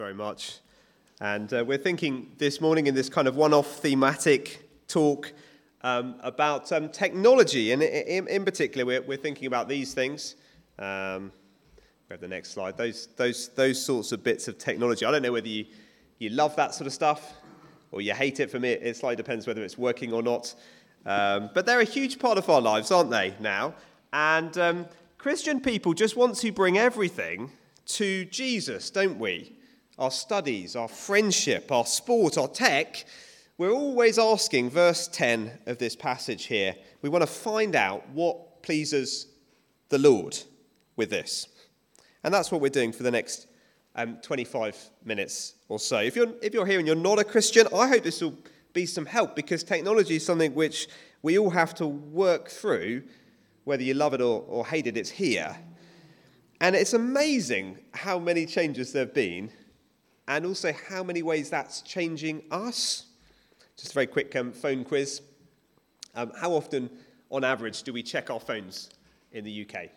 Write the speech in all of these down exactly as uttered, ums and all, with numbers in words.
Very much. And uh, we're thinking this morning in this kind of one-off thematic talk um, about um, technology. And in, in particular, we're, we're thinking about these things. Um, we have the next slide. Those, those, those sorts of bits of technology. I don't know whether you, you love that sort of stuff or you hate it. For me, it slightly depends whether it's working or not. Um, but they're a huge part of our lives, aren't they, now? And um, Christian people just want to bring everything to Jesus, don't we? Our studies, our friendship, our sport, our tech, we're always asking, verse ten of this passage here, we want to find out what pleases the Lord with this. And that's what we're doing for the next um, twenty-five minutes or so. If you're, if you're here and you're not a Christian, I hope this will be some help, because technology is something which we all have to work through, whether you love it or, or hate it, it's here. And it's amazing how many changes there have been, and also how many ways that's changing us. Just a very quick um, phone quiz. Um, how often, on average, do we check our phones in the U K?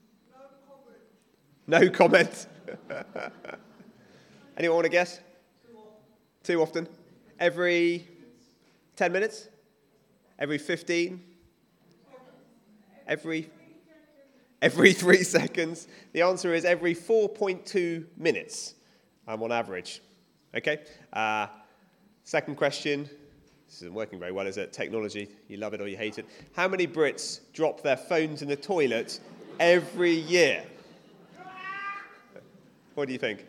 No comment. No comment. Anyone want to guess? Too often. Too often. Every ten minutes? Every fifteen? Every... Every three seconds. The answer is every four point two minutes, um, on average. Okay? Uh, second question. This isn't working very well, is it? Technology. You love it or you hate it. How many Brits drop their phones in the toilet every year? What do you think?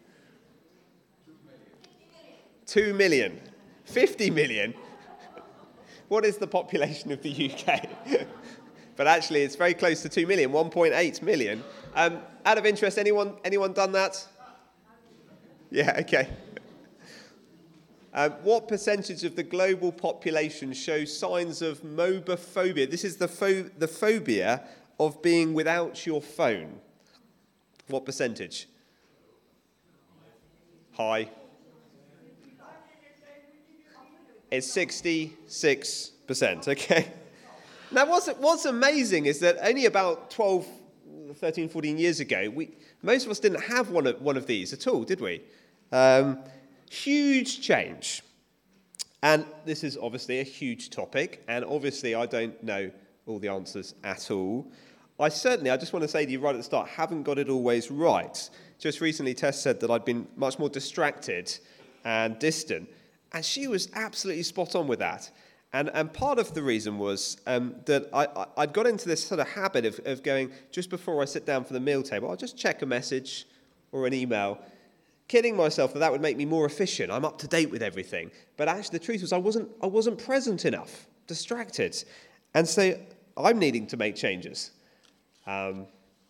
Two million. Fifty million? What is the population of the U K? But actually, it's very close to two million, one point eight million. Um, out of interest, anyone anyone done that? Yeah, okay. Um, what percentage of the global population shows signs of mobophobia? This is the, pho- the phobia of being without your phone. What percentage? High. It's sixty-six percent, okay? Now, what's, what's amazing is that only about twelve, thirteen, fourteen years ago, we, most of us didn't have one of, one of these at all, did we? Um, huge change. And this is obviously a huge topic, and obviously I don't know all the answers at all. I certainly, I just want to say to you right at the start, haven't got it always right. Just recently, Tess said that I'd been much more distracted and distant, and she was absolutely spot on with that. And and part of the reason was um, that I, I, I'd got into this sort of habit of, of going, just before I sit down for the meal table, I'll just check a message or an email, kidding myself that that would make me more efficient. I'm up to date with everything. But actually the truth was I wasn't I wasn't present enough, distracted. And so I'm needing to make changes. Um,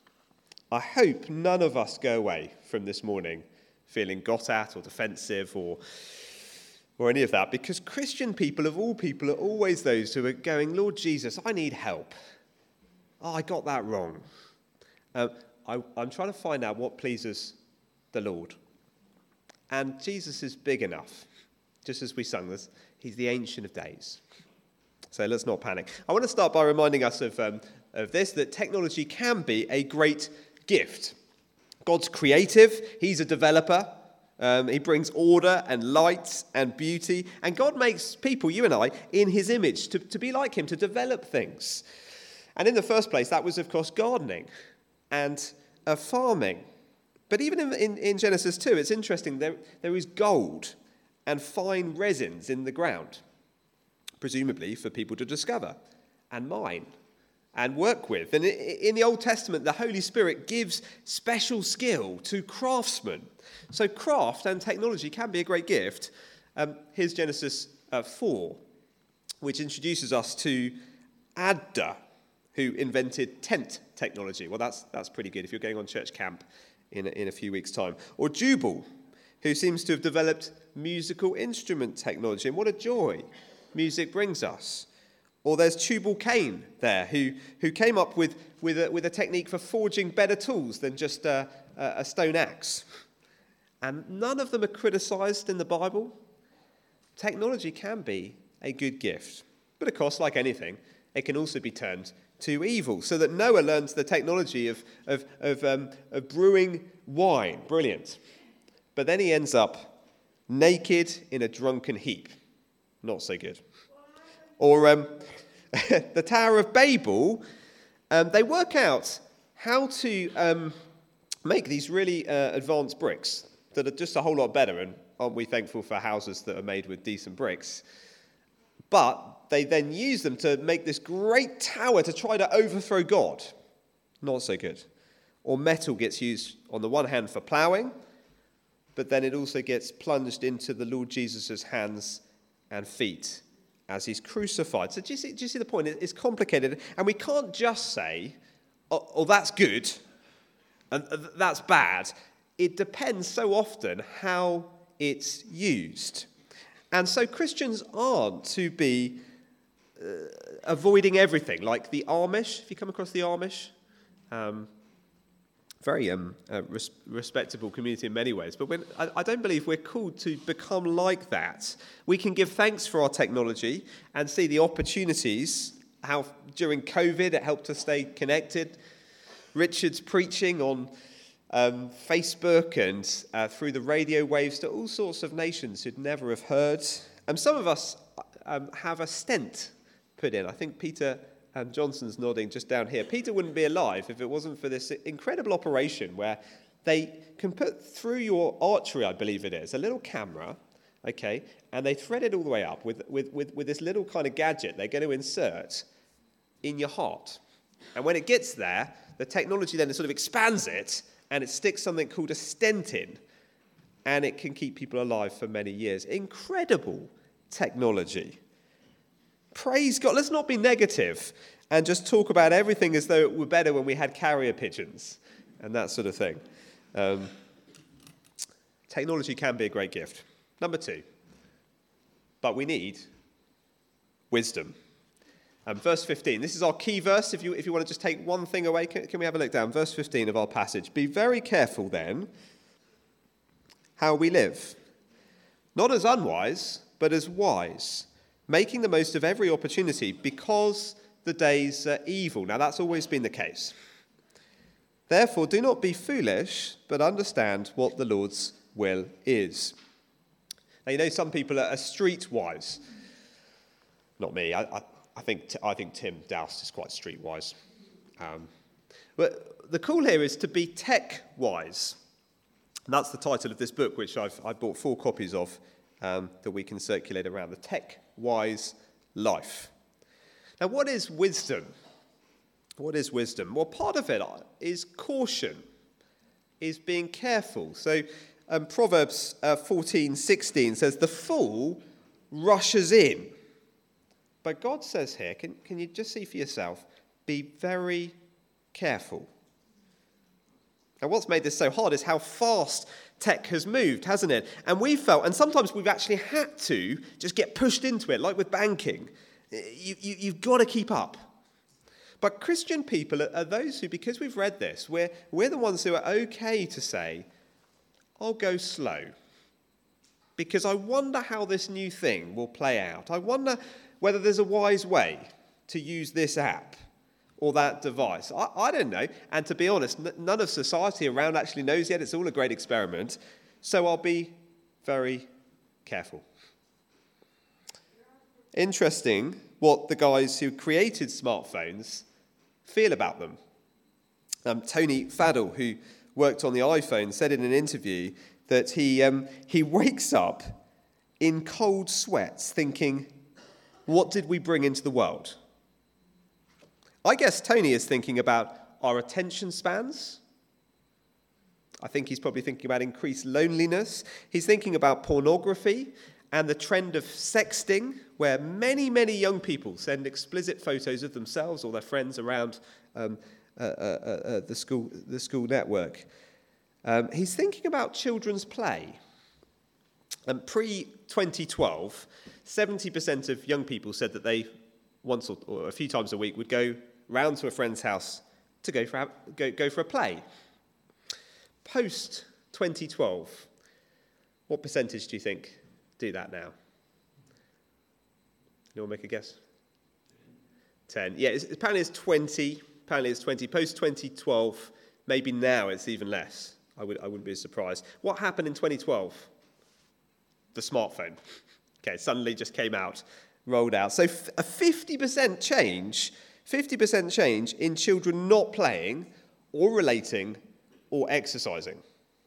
I hope none of us go away from this morning feeling got at or defensive or... or any of that, because Christian people, of all people, are always those who are going, Lord Jesus, I need help. Oh, I got that wrong. Uh, I, I'm trying to find out what pleases the Lord. And Jesus is big enough, just as we sung this, he's the Ancient of Days. So let's not panic. I want to start by reminding us of, um, of this, that technology can be a great gift. God's creative, he's a developer. Um, he brings order and light and beauty. And God makes people, you and I, in his image, to, to be like him, to develop things. And in the first place, that was, of course, gardening and uh, farming. But even in, in, in Genesis two, it's interesting, there, there is gold and fine resins in the ground, presumably for people to discover and mine and work with. And in the Old Testament, the Holy Spirit gives special skill to craftsmen. So craft and technology can be a great gift. Um, here's Genesis uh, four, which introduces us to Adda, who invented tent technology. Well, that's that's pretty good if you're going on church camp in a, in a few weeks' time. Or Jubal, who seems to have developed musical instrument technology. And what a joy music brings us. Or there's Tubal Cain there, who, who came up with, with, a, with a technique for forging better tools than just a, a stone axe. And none of them are criticised in the Bible. Technology can be a good gift. But of course, like anything, it can also be turned to evil. So that Noah learns the technology of, of, of, um, of brewing wine. Brilliant. but then he ends up naked in a drunken heap. Not so good. Or um, the Tower of Babel, um, they work out how to um, make these really uh, advanced bricks that are just a whole lot better, and aren't we thankful for houses that are made with decent bricks? But they then use them to make this great tower to try to overthrow God. Not so good. Or metal gets used on the one hand for ploughing, but then it also gets plunged into the Lord Jesus' hands and feet as he's crucified. So do you see, do you see the point? It's complicated. And we can't just say, oh, oh that's good, and that's bad. It depends so often how it's used. And so Christians aren't to be uh, avoiding everything, like the Amish. If you come across the Amish, um, very um, uh, res- respectable community in many ways. But when, I, I don't believe we're called to become like that. We can give thanks for our technology and see the opportunities, how during COVID it helped us stay connected. Richard's preaching on um, Facebook and uh, through the radio waves to all sorts of nations who'd never have heard. And some of us um, have a stent put in. I think Peter Um, Johnson's nodding just down here. Peter wouldn't be alive if it wasn't for this incredible operation where they can put through your artery, I believe it is, a little camera, okay, and they thread it all the way up with, with, with, with this little kind of gadget they're going to insert in your heart. And when it gets there, the technology then sort of expands it, and it sticks something called a stent in, and it can keep people alive for many years. Incredible technology. Praise God. Let's not be negative and just talk about everything as though it were better when we had carrier pigeons and that sort of thing. Um, technology can be a great gift. Number two, but we need wisdom. Um, verse fifteen, this is our key verse. If you, if you want to just take one thing away, can, can we have a look down? Verse fifteen of our passage. Be very careful then how we live, not as unwise, but as wise, making the most of every opportunity because the days are evil. Now, that's always been the case. Therefore, do not be foolish, but understand what the Lord's will is. Now, you know, some people are streetwise. Not me. I, I, I think I think Tim Doust is quite streetwise. Um, but the call here is to be tech-wise. And that's the title of this book, which I've I bought four copies of um, that we can circulate around. The Tech-Wise Life. Now, what is wisdom? What is wisdom? Well, part of it is caution, is being careful. So um, Proverbs uh, fourteen sixteen says, the fool rushes in. But God says here, can, can you just see for yourself, be very careful. And what's made this so hard is how fast tech has moved, hasn't it? And we felt, and sometimes we've actually had to just get pushed into it, like with banking. You, you, you've got to keep up. But Christian people are, are those who, because we've read this, we're, we're the ones who are okay to say, I'll go slow. Because I wonder how this new thing will play out. I wonder whether there's a wise way to use this app or that device. I, I don't know. And to be honest, n- none of society around actually knows yet. It's all a great experiment. So I'll be very careful. Interesting what the guys who created smartphones feel about them. Um, Tony Fadell, who worked on the iPhone, said in an interview that he um, he wakes up in cold sweats thinking, what did we bring into the world? I guess Tony is thinking about our attention spans. I think he's probably thinking about increased loneliness. He's thinking about pornography and the trend of sexting, where many, many young people send explicit photos of themselves or their friends around um, uh, uh, uh, the school the school network. Um, he's thinking about children's play. And pre twenty twelve, seventy percent of young people said that they, once or, or a few times a week, would go round to a friend's house to go for, go, go for a play. Post twenty twelve, what percentage do you think do that now? Anyone make a guess? ten. Yeah, it's, apparently it's twenty. Apparently it's twenty. Post twenty twelve, maybe now it's even less. I, would, I wouldn't be surprised. What happened in twenty twelve? The smartphone. Okay, suddenly just came out, rolled out. So f- a fifty percent change, fifty percent change in children not playing or relating or exercising.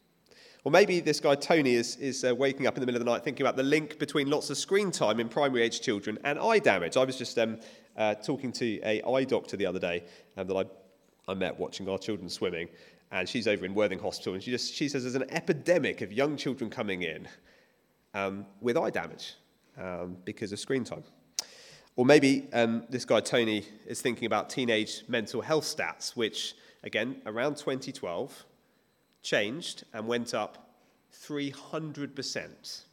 Or maybe this guy Tony is, is uh, waking up in the middle of the night thinking about the link between lots of screen time in primary age children and eye damage. I was just um, uh, talking to a eye doctor the other day um, that I, I met watching our children swimming, and she's over in Worthing Hospital, and she just she says there's an epidemic of young children coming in um, with eye damage um, because of screen time. Or maybe um, this guy Tony is thinking about teenage mental health stats, which, again, around twenty twelve, changed and went up three hundred percent.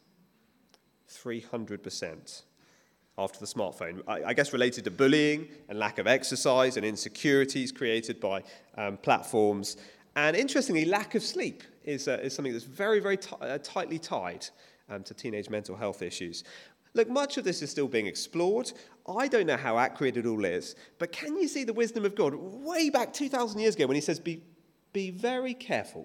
three hundred percent after the smartphone. I, I guess related to bullying and lack of exercise and insecurities created by um, platforms. And interestingly, lack of sleep is, uh, is something that's very, very t- uh, tightly tied um, to teenage mental health issues. Look, much of this is still being explored. I don't know how accurate it all is, but can you see the wisdom of God way back two thousand years ago when he says, be, be very careful?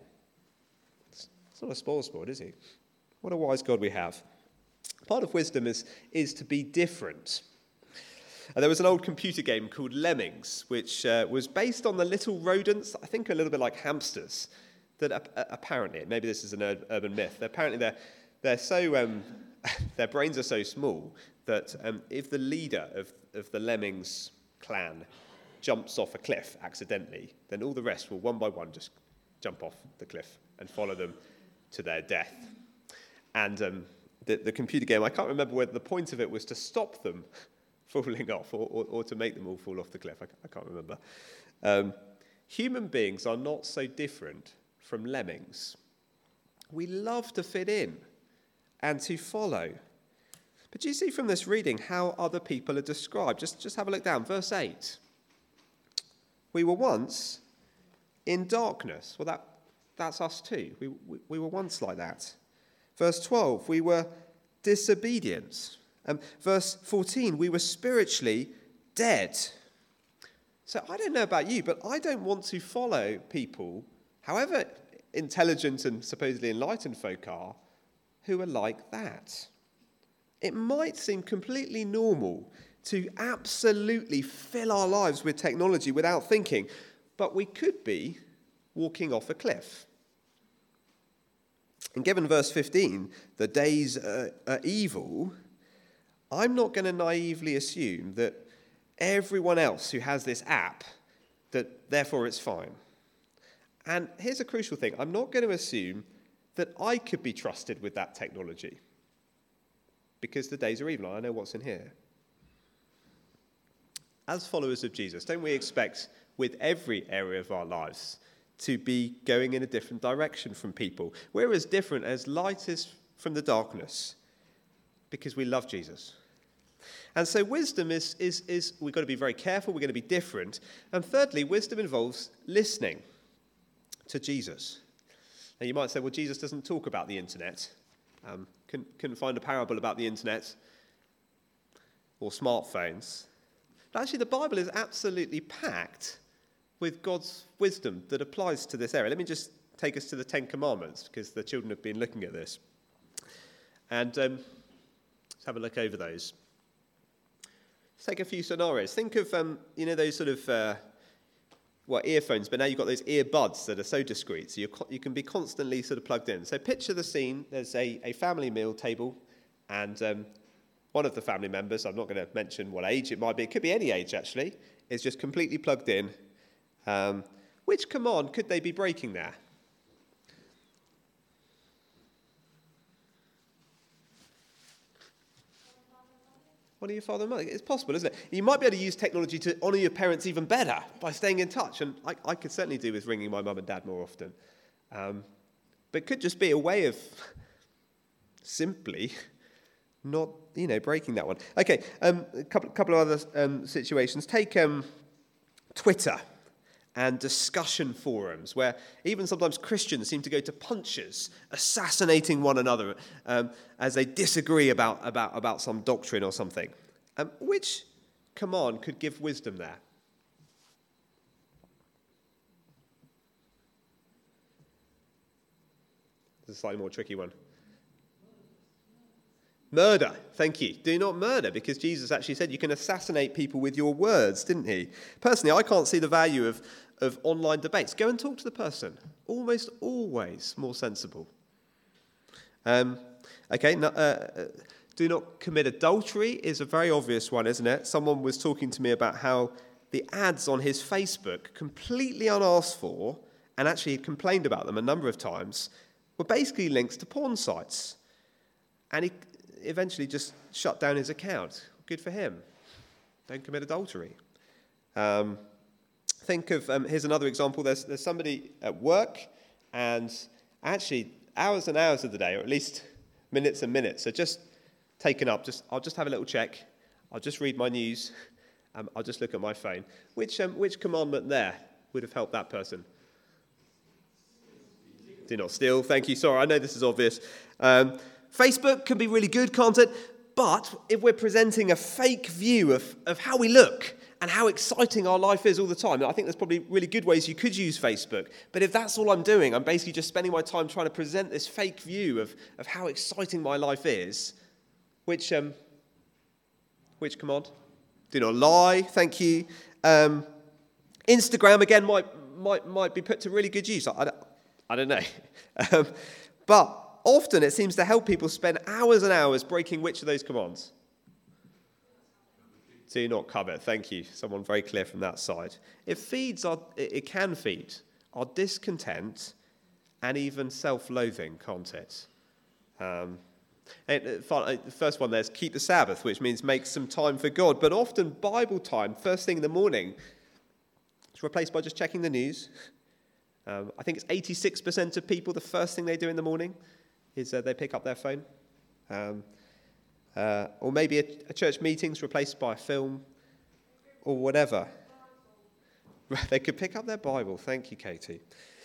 It's not a spoil sport, is he? What a wise God we have. Part of wisdom is, is to be different. Uh, there was an old computer game called Lemmings, which uh, was based on the little rodents, I think a little bit like hamsters, that uh, apparently, maybe this is an ur- urban myth, apparently they're, they're so, um, their brains are so small that um, if the leader of, of the Lemmings clan jumps off a cliff accidentally, then all the rest will one by one just jump off the cliff and follow them to their death. And um, the, the computer game, I can't remember whether the point of it was to stop them falling off or, or, or to make them all fall off the cliff. I, I can't remember. Um, human beings are not so different from lemmings. We love to fit in and to follow. But do you see from this reading how other people are described? Just, just have a look down. Verse eight. We were once in darkness. Well, that That's us too. We, we, we were once like that. Verse twelve, we were disobedient. Um, verse fourteen, we were spiritually dead. So I don't know about you, but I don't want to follow people, however intelligent and supposedly enlightened folk are, who are like that. It might seem completely normal to absolutely fill our lives with technology without thinking, but we could be walking off a cliff. And given verse fifteen, the days are, are evil, I'm not going to naively assume that everyone else who has this app, that therefore it's fine. And here's a crucial thing. I'm not going to assume that I could be trusted with that technology because the days are evil. I know what's in here. As followers of Jesus, don't we expect with every area of our lives to be going in a different direction from people? We're as different as light is from the darkness because we love Jesus. And so wisdom is, is, is we've got to be very careful, we're going to be different. And thirdly, wisdom involves listening to Jesus. Now you might say, well, Jesus doesn't talk about the internet. Um, couldn't, couldn't find a parable about the internet or smartphones. But actually the Bible is absolutely packed with God's wisdom that applies to this area. Let me just take us to the Ten Commandments, because the children have been looking at this. And um, let's have a look over those. Let's take a few scenarios. Think of, um, you know, those sort of, uh, well, earphones, but now you've got those earbuds that are so discreet, so you're co- you can be constantly sort of plugged in. So picture the scene. There's a, a family meal table, and um, one of the family members, I'm not going to mention what age it might be, it could be any age actually, is just completely plugged in. Um, which command could they be breaking there? Honour your father and mother. It's possible, isn't it? You might be able to use technology to honour your parents even better by staying in touch. And I, I could certainly do with ringing my mum and dad more often. Um, but it could just be a way of simply not, you know, breaking that one. Okay, um, a couple, couple of other um, situations. Take um, Twitter and discussion forums, where even sometimes Christians seem to go to punches, assassinating one another um, as they disagree about, about, about some doctrine or something. Um, which command could give wisdom there? This is a slightly more tricky one. Murder. Thank you. Do not murder, because Jesus actually said you can assassinate people with your words, didn't he? Personally, I can't see the value of, of online debates. Go and talk to the person. Almost always more sensible. Um, okay, no, uh, do not commit adultery is a very obvious one, isn't it? Someone was talking to me about how the ads on his Facebook, completely unasked for, and actually complained about them a number of times, were basically links to porn sites. And he eventually just shut down his account. Good for him. Don't commit adultery. Um, think of, um, here's another example. There's, there's somebody at work, and actually hours and hours of the day, or at least minutes and minutes, are just taken up. Just I'll just have a little check. I'll just read my news. Um, I'll just look at my phone. Which um, which commandment there would have helped that person? Do not steal. Thank you. Sorry, I know this is obvious. Um, Facebook can be really good content, but if we're presenting a fake view of, of how we look and how exciting our life is all the time, I think there's probably really good ways you could use Facebook. But if that's all I'm doing, I'm basically just spending my time trying to present this fake view of, of how exciting my life is. Which um, which command? Do not lie. Thank you. Um, Instagram again might might might be put to really good use. I, I, don't, I don't know, um, but often it seems to help people spend hours and hours breaking which of those commands? Do not covet. Thank you. Someone very clear from that side. It feeds our, it can feed our discontent and even self-loathing, can't it? Um, and the first one there is keep the Sabbath, which means make some time for God. But often Bible time, first thing in the morning, is replaced by just checking the news. Um, I think it's eighty-six percent of people, the first thing they do in the morning is uh, they pick up their phone. Um, uh, or maybe a, a church meeting's replaced by a film or whatever. They could pick up their Bible. Thank you, Katie.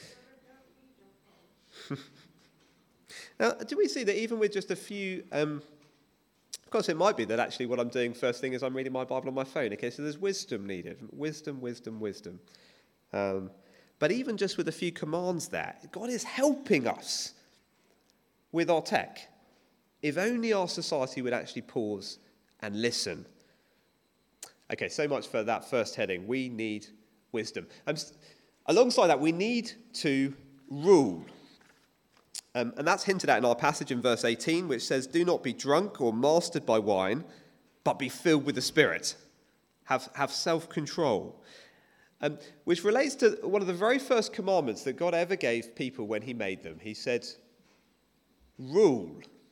Now, do we see that even with just a few... Um, of course, it might be that actually what I'm doing first thing is I'm reading my Bible on my phone. Okay, so there's wisdom needed. Wisdom, wisdom, wisdom. Um, but even just with a few commands there, God is helping us with our tech. If only our society would actually pause and listen. Okay, so much for that first heading. We need wisdom. Um, alongside that, we need to rule. Um, and that's hinted at in our passage in verse eighteen, which says, do not be drunk or mastered by wine, but be filled with the Spirit. Have, have self-control. Um, which relates to one of the very first commandments that God ever gave people when he made them. He said, rule.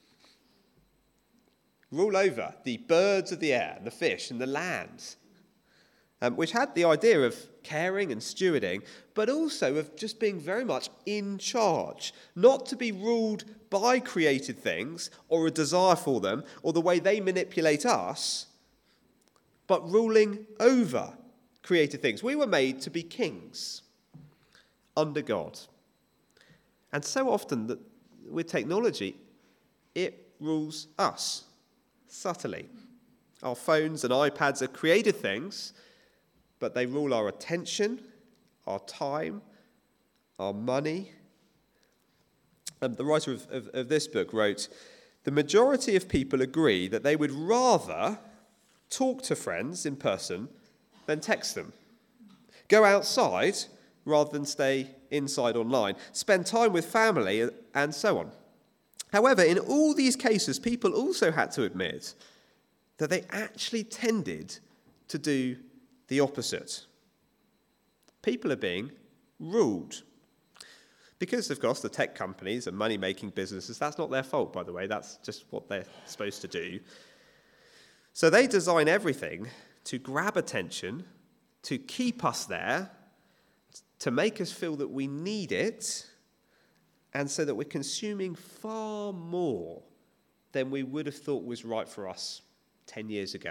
Rule over the birds of the air, the fish and the land. Um, which had the idea of caring and stewarding, but also of just being very much in charge. Not to be ruled by created things or a desire for them or the way they manipulate us, but ruling over created things. We were made to be kings under God. And so often that with technology, it rules us subtly. Our phones and iPads are created things, but they rule our attention, our time, our money. And the writer of, of, of this book wrote, the majority of people agree that they would rather talk to friends in person than text them. Go outside rather than stay inside online. Spend time with family and so on. However, in all these cases, people also had to admit that they actually tended to do the opposite. People are being ruled. Because, of course, the tech companies and money-making businesses, that's not their fault, by the way. That's just what they're supposed to do. So they design everything to grab attention, to keep us there, to make us feel that we need it, and so that we're consuming far more than we would have thought was right for us ten years ago.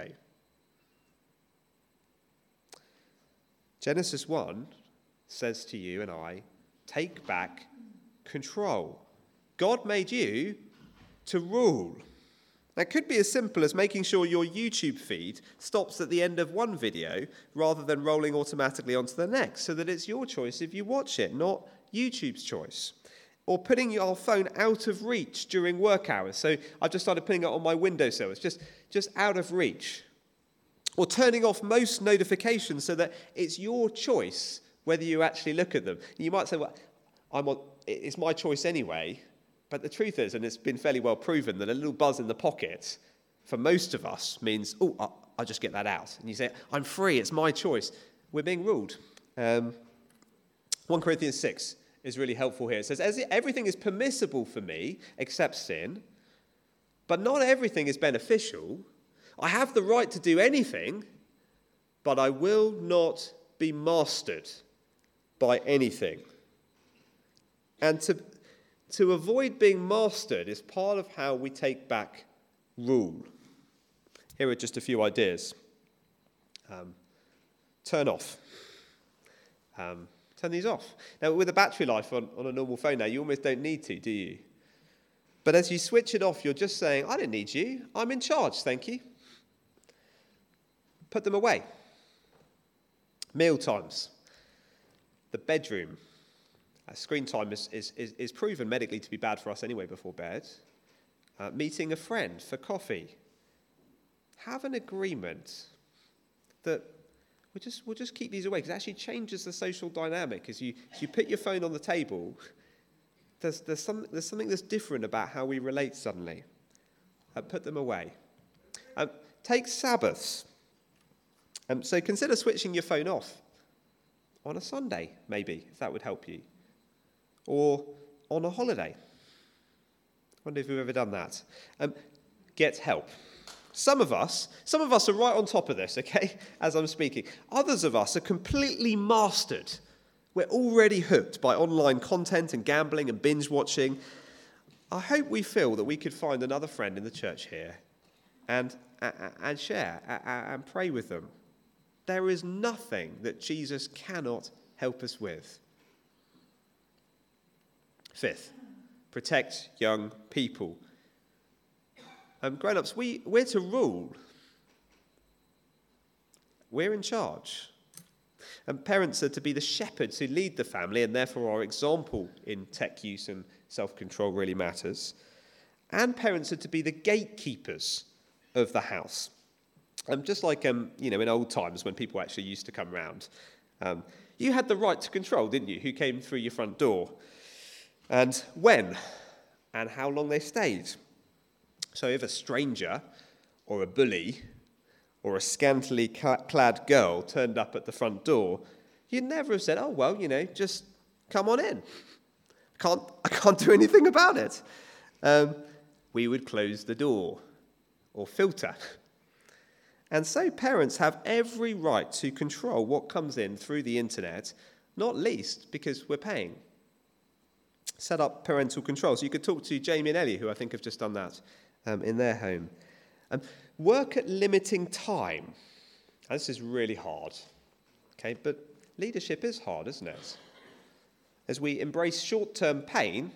Genesis one says to you and I, take back control. God made you to rule. That could be as simple as making sure your YouTube feed stops at the end of one video rather than rolling automatically onto the next, so that it's your choice if you watch it, not YouTube's choice. Or putting our phone out of reach during work hours. So I've just started putting it on my windowsill. It's just, just out of reach. Or turning off most notifications so that it's your choice whether you actually look at them. You might say, well, I'm on, it's my choice anyway. But the truth is, and it's been fairly well proven, that a little buzz in the pocket for most of us means, oh, I'll, I'll just get that out. And you say, I'm free, it's my choice. We're being ruled. Um, First Corinthians six is really helpful here. It says, As everything is permissible for me except sin, but not everything is beneficial. I have the right to do anything, but I will not be mastered by anything. And to, to avoid being mastered is part of how we take back rule. Here are just a few ideas. Um, turn off. Um, turn these off. Now, with a battery life on, on a normal phone now, you almost don't need to, do you? But as you switch it off, you're just saying, I don't need you. I'm in charge, thank you. Put them away. Meal times. The bedroom. Uh, screen time is, is, is, is proven medically to be bad for us anyway before bed. Uh, meeting a friend for coffee. Have an agreement that we'll just, we'll just keep these away, because it actually changes the social dynamic. As you, as you put your phone on the table, there's, there's, some, there's something that's different about how we relate suddenly. Uh, put them away. Um, take Sabbaths. Um, so consider switching your phone off on a Sunday, maybe, if that would help you. Or on a holiday. I wonder if you've ever done that. Um, get help. Some of us, some of us are right on top of this, okay, as I'm speaking. Others of us are completely mastered. We're already hooked by online content and gambling and binge watching. I hope we feel that we could find another friend in the church here and, and share and pray with them. There is nothing that Jesus cannot help us with. Fifth, protect young people. Um, grown-ups, we, we're to rule. We're in charge. And parents are to be the shepherds who lead the family, and therefore our example in tech use and self-control really matters. And parents are to be the gatekeepers of the house. Um, just like um, you know, in old times when people actually used to come round. Um, you had the right to control, didn't you, who came through your front door, and when, and how long they stayed. So if a stranger, or a bully, or a scantily clad girl turned up at the front door, you'd never have said, oh, well, you know, just come on in. I can't, I can't do anything about it. Um, we would close the door, or filter. And so parents have every right to control what comes in through the internet, not least because we're paying. Set up parental control. So you could talk to Jamie and Ellie, who I think have just done that um, in their home. Um, work at limiting time. Now, this is really hard, okay? But leadership is hard, isn't it? As we embrace short-term pain,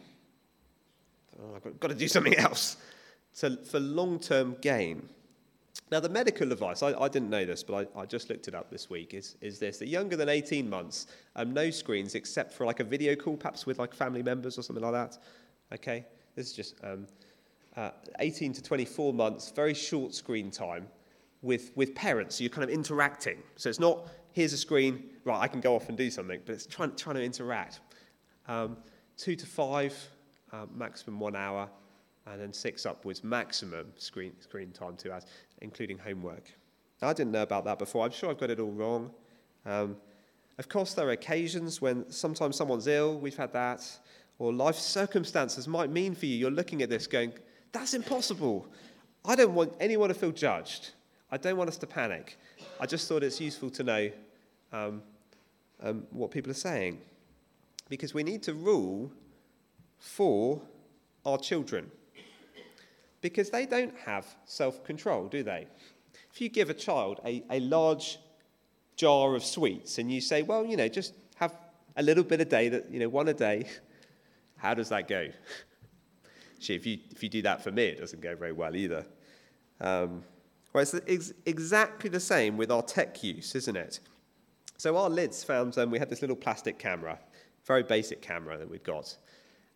oh, I've got to do something else to, for long-term gain. Now, the medical advice, I, I didn't know this, but I, I just looked it up this week, is, is this, that younger than eighteen months, um, no screens except for like a video call, perhaps with like family members or something like that. Okay? This is just um, uh, eighteen to twenty-four months, very short screen time with, with parents. So you're kind of interacting. So it's not, here's a screen, right, I can go off and do something, but it's trying, trying to interact. Um, two to five, uh, maximum one hour. And then six upwards, maximum screen screen time, two hours, including homework. Now, I didn't know about that before. I'm sure I've got it all wrong. Um, of course, there are occasions when sometimes someone's ill. We've had that. Or life circumstances might mean for you. You're looking at this going, that's impossible. I don't want anyone to feel judged. I don't want us to panic. I just thought it's useful to know um, um, what people are saying. Because we need to rule for our children. Because they don't have self-control, do they? If you give a child a, a large jar of sweets and you say, well, you know, just have a little bit a day, that you know, one a day, how does that go? Actually, if you, if you do that for me, it doesn't go very well either. Um, well, it's ex- exactly the same with our tech use, isn't it? So our lids found, um, we had this little plastic camera, very basic camera that we'd got.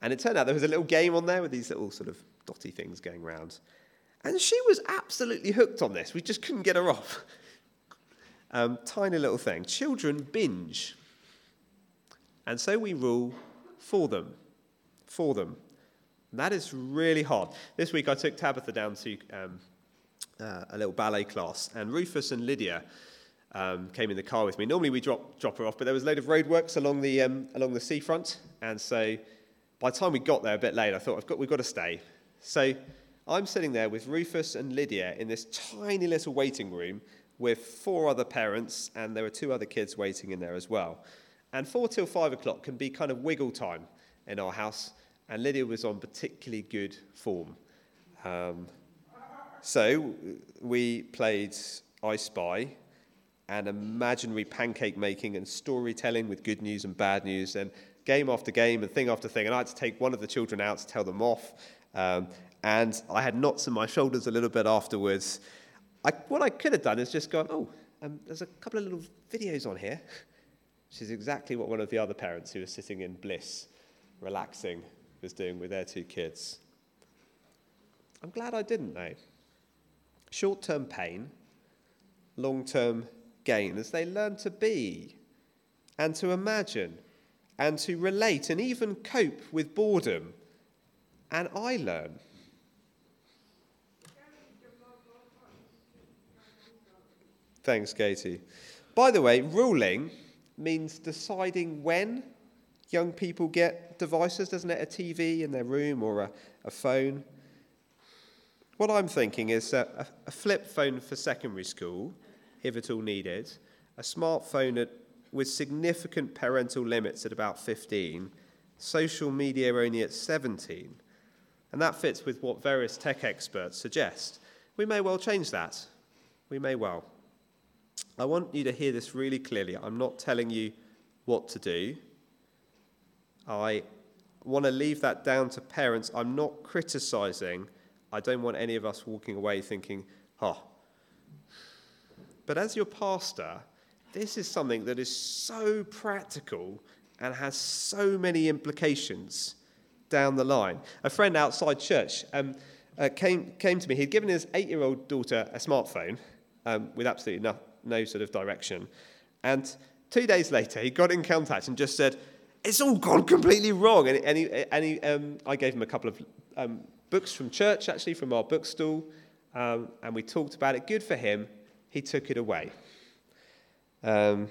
And it turned out there was a little game on there with these little sort of dotty things going around. And she was absolutely hooked on this. We just couldn't get her off. Um, tiny little thing. Children binge. And so we rule for them. For them. And that is really hard. This week I took Tabitha down to um, uh, a little ballet class. And Rufus and Lydia um, came in the car with me. Normally we drop drop her off, but there was a load of roadworks along the um, along the seafront. And so by the time we got there a bit late, I thought, I've got, we've got to stay. So I'm sitting there with Rufus and Lydia in this tiny little waiting room with four other parents, and there were two other kids waiting in there as well. And four till five o'clock can be kind of wiggle time in our house, and Lydia was on particularly good form. Um, so we played I Spy and imaginary pancake making and storytelling with good news and bad news, and game after game and thing after thing, and I had to take one of the children out to tell them off, um, and I had knots in my shoulders a little bit afterwards. I, what I could have done is just gone, oh, um, there's a couple of little videos on here, which is exactly what one of the other parents who was sitting in bliss, relaxing, was doing with their two kids. I'm glad I didn't, though. Short-term pain, long-term gain, as they learn to be and to imagine and to relate and even cope with boredom. And I learn. Thanks, Katie. By the way, ruling means deciding when young people get devices, doesn't it? A T V in their room or a, a phone. What I'm thinking is a, a flip phone for secondary school, if at all needed, a smartphone at with significant parental limits at about fifteen, social media only at seventeen. And that fits with what various tech experts suggest. We may well change that. We may well. I want you to hear this really clearly. I'm not telling you what to do. I want to leave that down to parents. I'm not criticising. I don't want any of us walking away thinking, oh. But as your pastor, this is something that is so practical and has so many implications down the line. A friend outside church um, uh, came came to me. He'd given his eight-year-old daughter a smartphone um, with absolutely no, no sort of direction. And two days later, he got in contact and just said, it's all gone completely wrong. And, and, he, and he, um, I gave him a couple of um, books from church, actually, from our bookstall, um, and we talked about it. Good for him. He took it away. Um,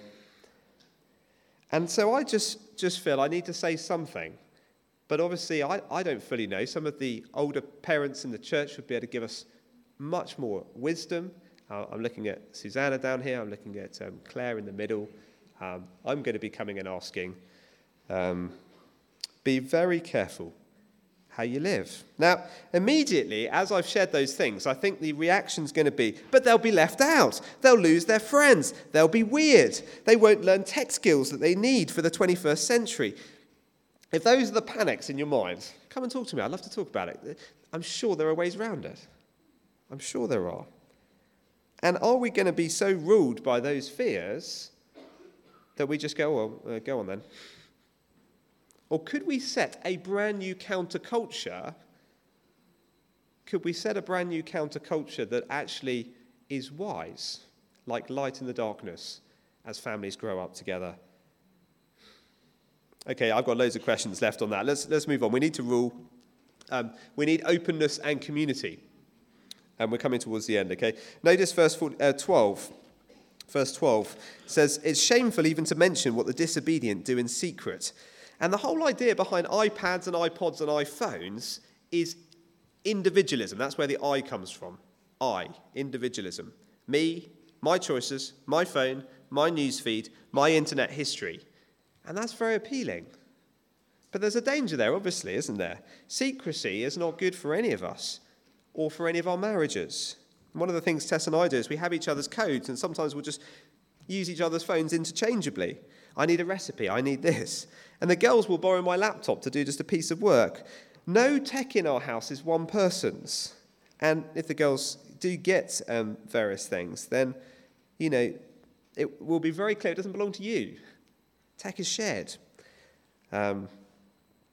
and so I just, just feel I need to say something. But obviously, I, I don't fully know. Some of the older parents in the church would be able to give us much more wisdom. Uh, I'm looking at Susanna down here. I'm looking at um, Claire in the middle. Um, I'm going to be coming and asking, um, be very careful how you live. Now, immediately, as I've shared those things, I think the reaction's going to be, but they'll be left out. They'll lose their friends. They'll be weird. They won't learn tech skills that they need for the twenty-first century. If those are the panics in your mind, come and talk to me. I'd love to talk about it. I'm sure there are ways around it. I'm sure there are. And are we going to be so ruled by those fears that we just go, well, uh, go on then? Or could we set a brand new counterculture? Could we set a brand new counterculture that actually is wise, like light in the darkness, as families grow up together? Okay, I've got loads of questions left on that. Let's let's move on. We need to rule. Um, we need openness and community. And we're coming towards the end, okay? Notice verse twelve. Verse twelve says, it's shameful even to mention what the disobedient do in secret. And the whole idea behind iPads and iPods and iPhones is individualism. That's where the I comes from. I, individualism. Me, my choices, my phone, my newsfeed, my internet history. And that's very appealing. But there's a danger there, obviously, isn't there? Secrecy is not good for any of us or for any of our marriages. One of the things Tess and I do is we have each other's codes, and sometimes we'll just use each other's phones interchangeably. I need a recipe, I need this. And the girls will borrow my laptop to do just a piece of work. No tech in our house is one person's. And if the girls do get um, various things, then, you know, it will be very clear it doesn't belong to you. Tech is shared. Um,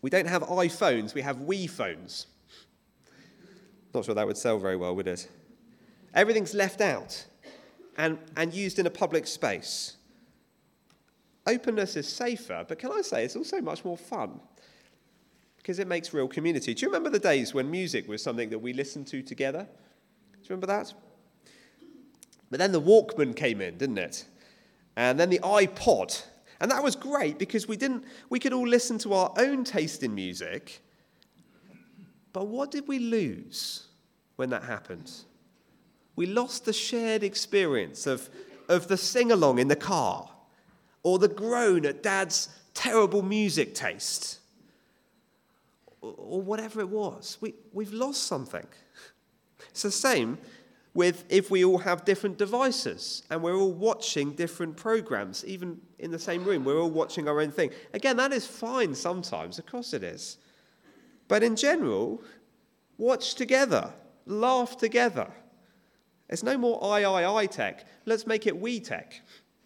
We don't have iPhones, we have Wii phones. Not sure that would sell very well, would it? Everything's left out and, and used in a public space. Openness is safer, but can I say it's also much more fun because it makes real community. Do you remember the days when music was something that we listened to together? Do you remember that? But then the Walkman came in, didn't it? And then the iPod. And that was great because we didn't we could all listen to our own taste in music. But what did we lose when that happened? We lost the shared experience of, of the sing-along in the car or the groan at Dad's terrible music taste or, or whatever it was. We, we've lost something. It's the same with if we all have different devices and we're all watching different programs, even in the same room, we're all watching our own thing. Again, that is fine sometimes, of course it is. But in general, watch together, laugh together. There's no more I, I, I tech. Let's make it we tech.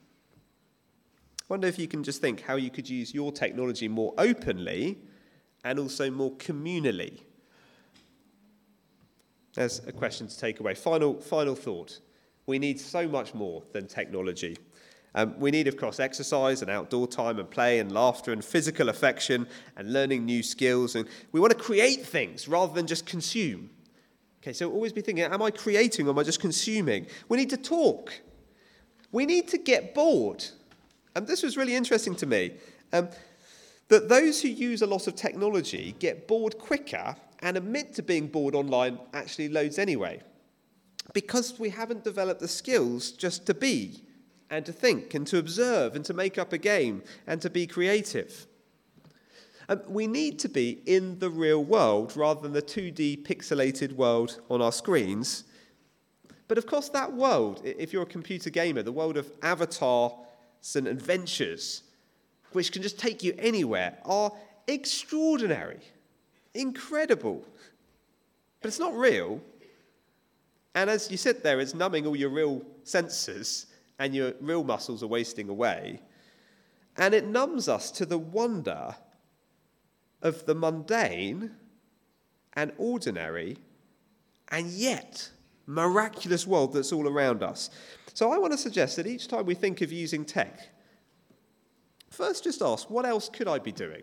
I wonder if you can just think how you could use your technology more openly and also more communally. There's a question to take away. Final, final thought. We need so much more than technology. Um, we need, of course, exercise and outdoor time and play and laughter and physical affection and learning new skills. And we want to create things rather than just consume. Okay, so always be thinking, am I creating or am I just consuming? We need to talk. We need to get bored. And this was really interesting to me. Um, that those who use a lot of technology get bored quicker and admit to being bored online actually loads anyway. Because we haven't developed the skills just to be and to think and to observe and to make up a game and to be creative. Um, we need to be in the real world rather than the two D pixelated world on our screens. But of course that world, if you're a computer gamer, the world of avatars and adventures, which can just take you anywhere, are extraordinary. Incredible. But it's not real. And as you sit there, it's numbing all your real senses and your real muscles are wasting away. And it numbs us to the wonder of the mundane and ordinary and yet miraculous world that's all around us. So I want to suggest that each time we think of using tech, first just ask, what else could I be doing?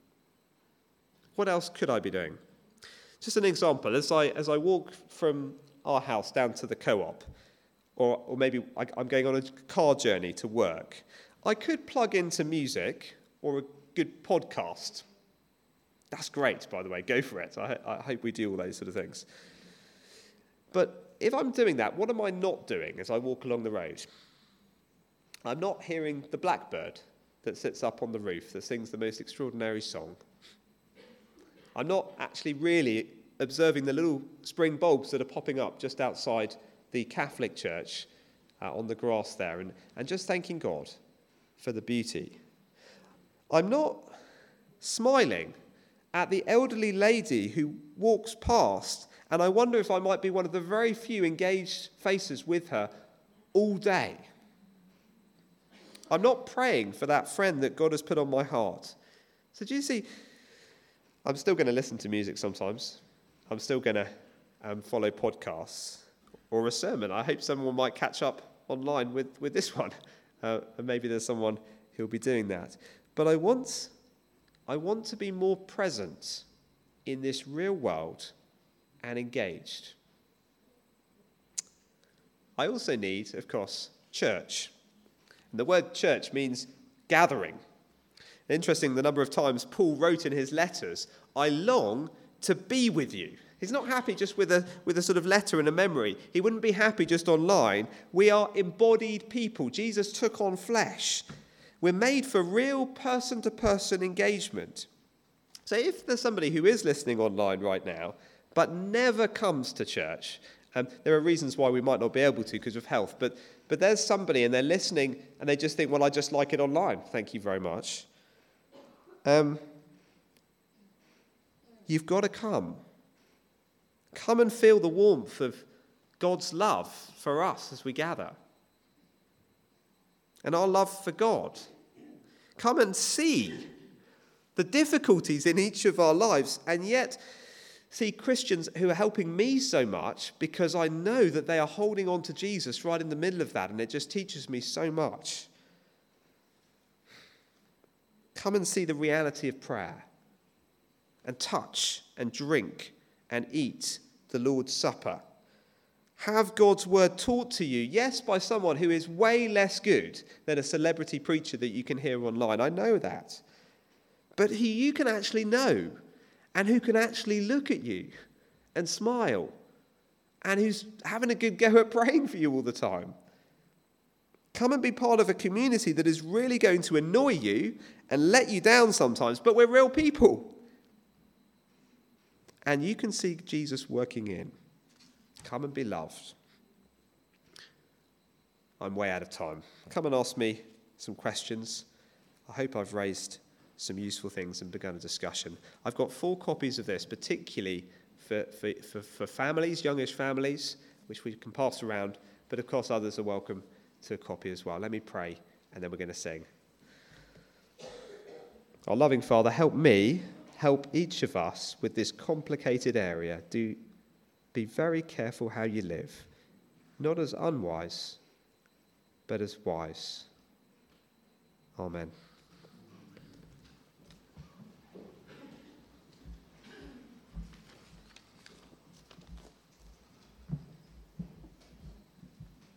What else could I be doing? Just an example, as I as I walk from our house down to the co-op, or, or maybe I, I'm going on a car journey to work, I could plug into music or a good podcast. That's great, by the way, go for it. I, I hope we do all those sort of things. But if I'm doing that, what am I not doing as I walk along the road? I'm not hearing the blackbird that sits up on the roof that sings the most extraordinary song. I'm not actually really observing the little spring bulbs that are popping up just outside the Catholic church uh, on the grass there and, and just thanking God for the beauty. I'm not smiling at the elderly lady who walks past, and I wonder if I might be one of the very few engaged faces with her all day. I'm not praying for that friend that God has put on my heart. So do you see, I'm still going to listen to music sometimes. I'm still going to um, follow podcasts or a sermon. I hope someone might catch up online with, with this one. Uh, and maybe there's someone who'll be doing that. But I want, I want to be more present in this real world and engaged. I also need, of course, church. And the word church means gathering. Interesting, the number of times Paul wrote in his letters, I long to be with you. He's not happy just with a, with a sort of letter and a memory. He wouldn't be happy just online. We are embodied people. Jesus took on flesh. We're made for real person-to-person engagement. So if there's somebody who is listening online right now, but never comes to church, um, there are reasons why we might not be able to because of health, but, but there's somebody and they're listening and they just think, well, I just like it online. Thank you very much. Um, you've got to come. Come and feel the warmth of God's love for us as we gather. And our love for God. Come and see the difficulties in each of our lives, and yet see Christians who are helping me so much because I know that they are holding on to Jesus right in the middle of that, and it just teaches me so much. Come and see the reality of prayer, and touch and drink and eat the Lord's Supper. Have God's word taught to you, yes, by someone who is way less good than a celebrity preacher that you can hear online. I know that. But who you can actually know, and who can actually look at you and smile, and who's having a good go at praying for you all the time. Come and be part of a community that is really going to annoy you and let you down sometimes, but we're real people. And you can see Jesus working in. Come and be loved. I'm way out of time. Come and ask me some questions. I hope I've raised some useful things and begun a discussion. I've got four copies of this, particularly for, for, for, for families, youngish families, which we can pass around, but of course others are welcome to a copy as well. Let me pray, and then we're going to sing. Our loving Father, help me, help each of us with this complicated area. Do be very careful how you live, not as unwise, but as wise. Amen.